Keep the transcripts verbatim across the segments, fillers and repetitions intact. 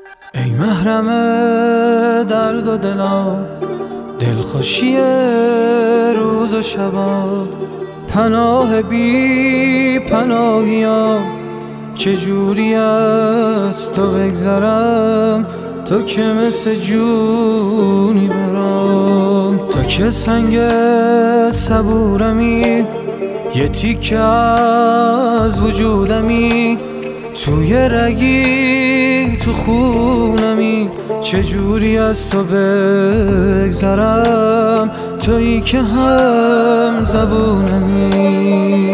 ای محرم درد و دلام، دلخوشی روز و شبام، پناه بی پناهیام، چجوری از تو بگذرم؟ تو که مثل جونی برام، تو که سنگ صبورمی، یه تیکه از وجودمی، توی رگی تو خونمی، چجوری از تو بگذرم؟ تویی که هم زبونمی.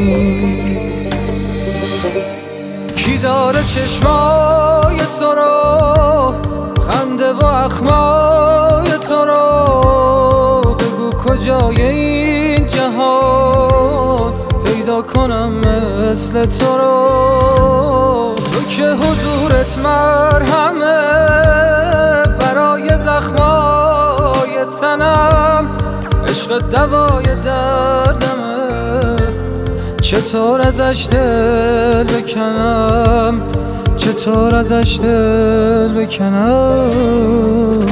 کی داره چشمای تو رو، خنده و اخمای تو رو؟ بگو کجای این جهان پیدا کنم مثل تو رو؟ تو که حضورت مرهمه برای زخمای تنم، عشق دوای دردمه، چطور ازش دل بکنم؟ چطور ازش دل بکنم؟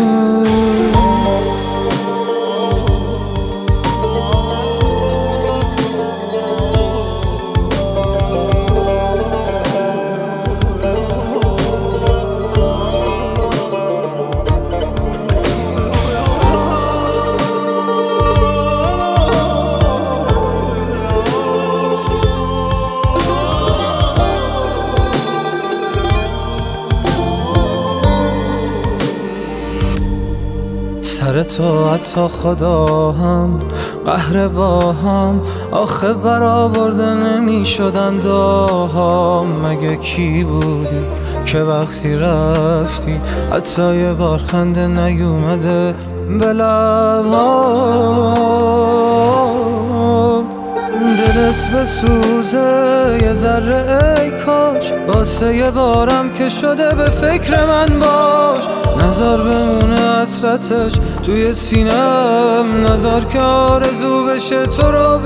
سر تو حتی خدا هم قهر با هم، آخه برآورده نمی شدن داهام. مگه کی بودی که وقتی رفتی حتی یه بار خنده نیومده به لبام؟ دلت بسوزه یه ذره ای کاش، واسه یه بارم که شده به فکر من باش. نظر بمونه حسرتش توی سینم، نظر که آرزو بشه تو رو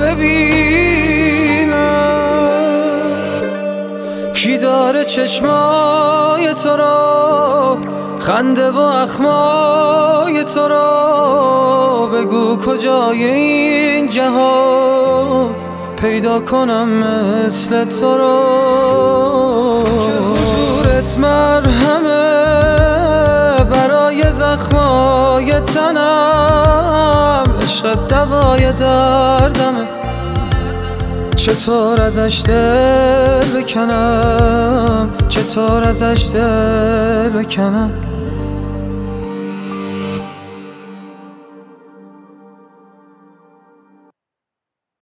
ببینم. کی داره چشمای تو رو، خنده و اخمای تو رو؟ بگو کجای این جهان پیدا کنم مثل تو رو؟ چه حضورت مرهمه برای زخمای تنم، عشق دوای دردمه، چطور ازش دل بکنم؟ چطور ازش دل بکنم؟